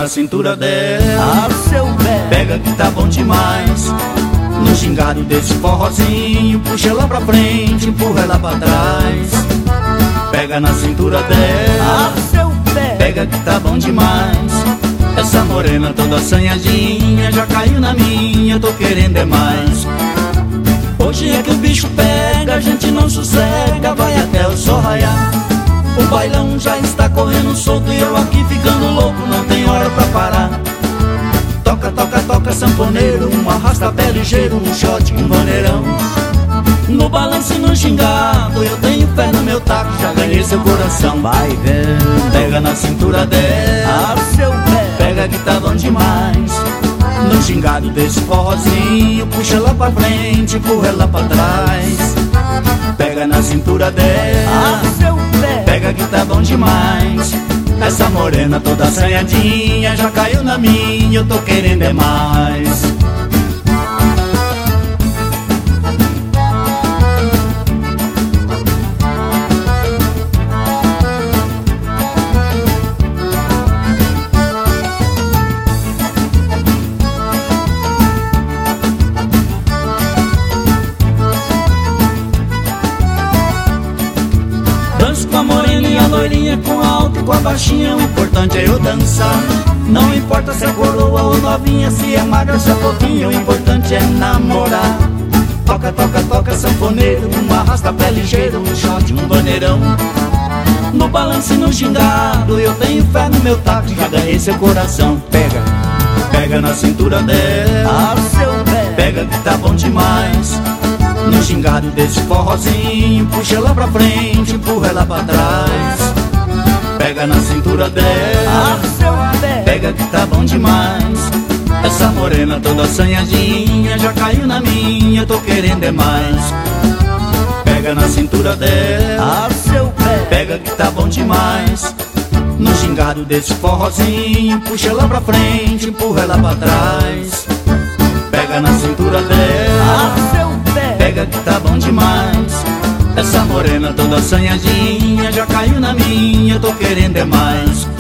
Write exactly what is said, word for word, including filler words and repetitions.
na cintura dela, Ah, seu pé. pega que tá bom demais. No gingado desse forrozinho, puxa ela pra frente, empurra ela pra trás. Pega na cintura dela, Ah, seu pé. pega que tá bom demais. Essa morena toda assanhadinha já caiu na minha, tô querendo é mais. Hoje é que o bicho pega, a gente não sossega, vai até o sol raiar. O bailão já está correndo solto e eu aqui ficando louco, não tem hora pra parar. Toca, toca, toca, sanfoneiro, um arrasta-pé ligeiro, um shot, um maneirão. No balanço e no gingado, eu tenho fé no meu taco, já ganhei seu coração. Vai vendo. Pega na cintura dela, Ah, seu pé. pega que tá bom demais. No gingado desse forrozinho, puxa ela pra frente, empurra ela pra trás. Pega na cintura dela, Ah, seu pé. pega que tá bom demais. Essa morena toda assanhadinha já caiu na minha, eu tô querendo é mais. Danço com a morena e a loirinha, com a alta e com a baixinha, o importante é eu dançar. Não importa se é coroa ou novinha, se é magra, se é fofinha, o importante é namorar. Toca, toca, toca, sanfoneiro, um arrasta-pé ligeiro, um shot, um maneirão. No balanço e no gingado, eu tenho fé no meu taco, já ganhei seu coração. Pega, pega na cintura dela, Ah, seu pé. pega que tá bom demais. No gingado desse forrozinho, puxa ela pra frente, empurra ela pra trás. Pega na cintura dela, Ah, seu pé. pega que tá bom demais. Essa morena toda assanhadinha já caiu na minha, tô querendo é mais. Pega na cintura dela, Ah, seu pé. pega que tá bom demais. No gingado desse forrozinho, puxa ela pra frente, empurra ela pra trás. Pega na cintura dela, Ah, seu pé. pega que tá bom demais. Essa morena toda assanhadinha já caiu na minha, tô querendo é mais.